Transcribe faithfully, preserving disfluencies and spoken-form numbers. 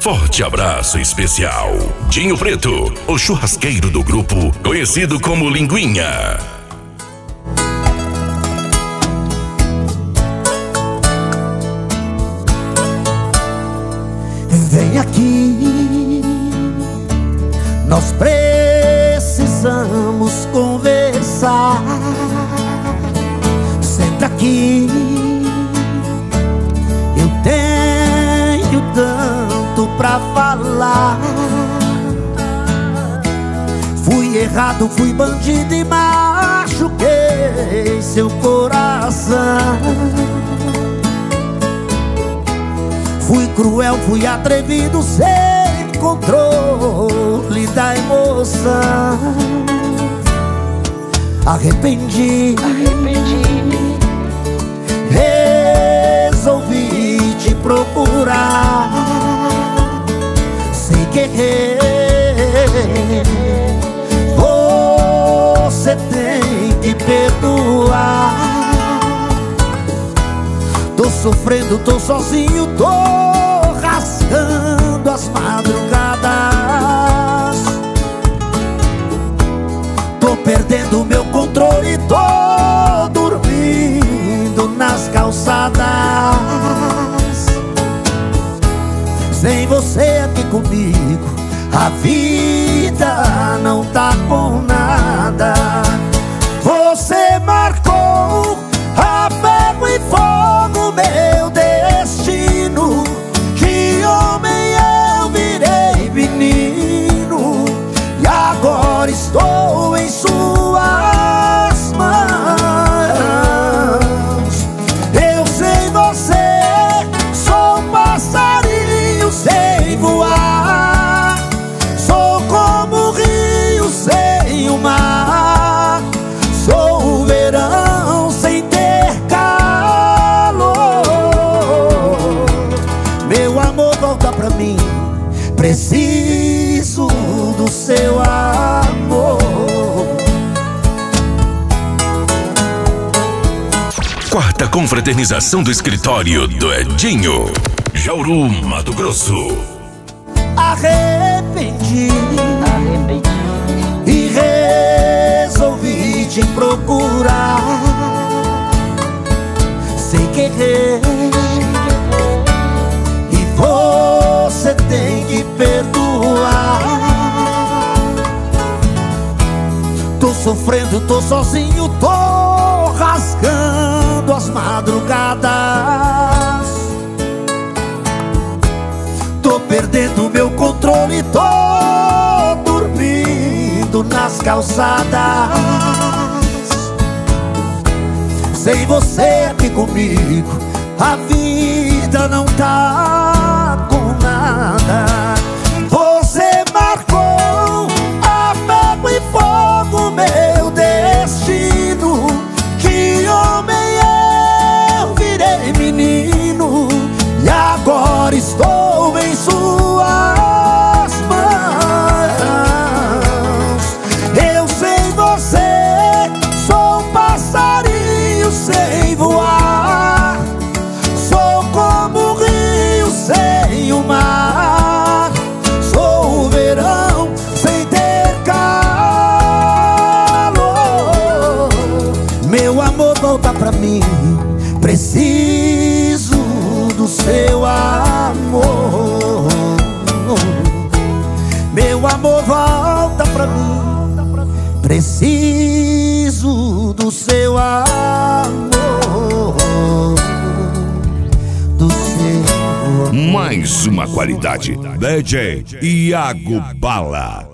Forte abraço especial. Dinho Preto, o churrasqueiro do grupo, conhecido como Linguinha. Vem aqui, nós precisamos conversar. Senta aqui, eu tenho tanto pra falar. Fui errado, fui bandido e machuquei seu coração. Fui cruel, fui atrevido, sem controle da emoção. Arrependi, arrependi. Resolvi te procurar sem querer. Você tem que perdoar. Tô sofrendo, tô sozinho, tô rasgando as madrugadas. Tô perdendo meu controle, tô dormindo nas calçadas. Sem você aqui comigo, a vida não tá com nada. Você marcou a ferro e fogo meu destino. De homem eu virei menino, e agora estou em suas mãos. Eu sem você sou um passarinho sem voar. Sou como o rio sem o mar. Sou o verão sem ter calor. Meu amor, volta pra mim. Preciso do seu amor. Quarta confraternização do escritório do Edinho, Jauru, Mato Grosso. Arrependi, arrependi e resolvi te procurar sem querer. E você tem que perdoar. Tô sofrendo, tô sozinho, tô rasgando as madrugadas. Tô perdendo meu controle, tô dormindo nas calçadas. Sem você aqui comigo, a vida não tá com nada. Você marcou a ferro e fogo meu destino. Que homem eu virei menino, e agora estou em suas mãos. Eu sem você sou um passarinho sem voar. Sou como o rio sem o mar. Sou o verão sem ter calor. Meu amor, volta pra mim. Preciso do seu amor. Meu amor, volta pra mim. Preciso do seu amor. Do seu amor. Mais uma qualidade. D J Iago Bala.